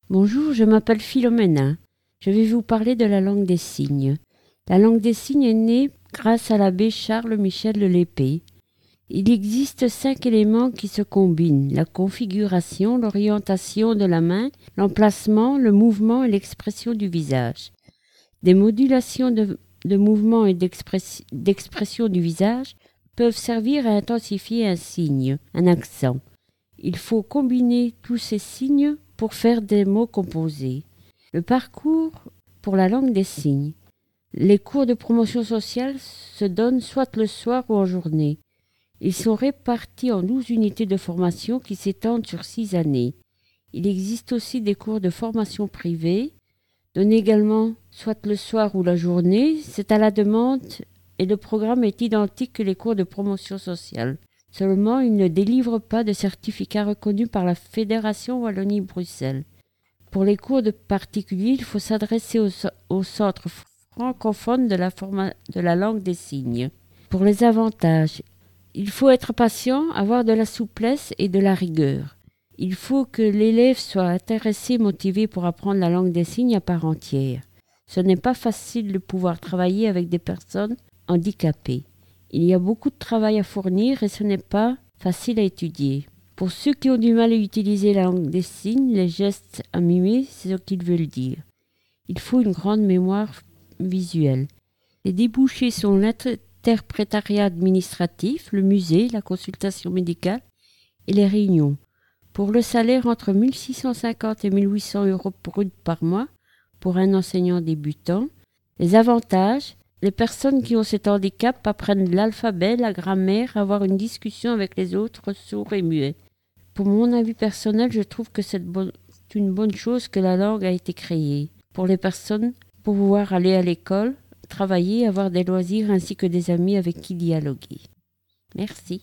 Bonjour, je m'appelle Philomena. Je vais vous parler de la langue des signes. La langue des signes est née grâce à l'abbé Charles-Michel de Lespée. Il existe 5 éléments qui se combinent: la configuration, l'orientation de la main, l'emplacement, le mouvement et l'expression du visage. Des modulations de mouvement et d'expression du visage peuvent servir à intensifier un signe, un accent. Il faut combiner tous ces signes pour faire des mots composés. Le parcours pour la langue des signes. Les cours de promotion sociale se donnent soit le soir ou en journée. Ils sont répartis en 12 unités de formation qui s'étendent sur 6 années. Il existe aussi des cours de formation privée, donnés également soit le soir ou la journée. C'est à la demande et le programme est identique que les cours de promotion sociale. Seulement, ils ne délivrent pas de certificat reconnu par la Fédération Wallonie-Bruxelles. Pour les cours de particulier, il faut s'adresser au centre francophone de la langue des signes. Pour les avantages, il faut être patient, avoir de la souplesse et de la rigueur. Il faut que l'élève soit intéressé, motivé pour apprendre la langue des signes à part entière. Ce n'est pas facile de pouvoir travailler avec des personnes handicapées. Il y a beaucoup de travail à fournir et ce n'est pas facile à étudier. Pour ceux qui ont du mal à utiliser la langue des signes, les gestes à mimer, c'est ce qu'ils veulent dire. Il faut une grande mémoire visuelle. Les débouchés sont l'interprétariat administratif, le musée, la consultation médicale et les réunions. Pour le salaire, entre 1 650 et 1 800 euros brut par mois pour un enseignant débutant. Les avantages: les personnes qui ont cet handicap apprennent l'alphabet, la grammaire, avoir une discussion avec les autres sourds et muets. Pour mon avis personnel, je trouve que c'est une bonne chose que la langue a été créée pour les personnes, pour pouvoir aller à l'école, travailler, avoir des loisirs ainsi que des amis avec qui dialoguer. Merci.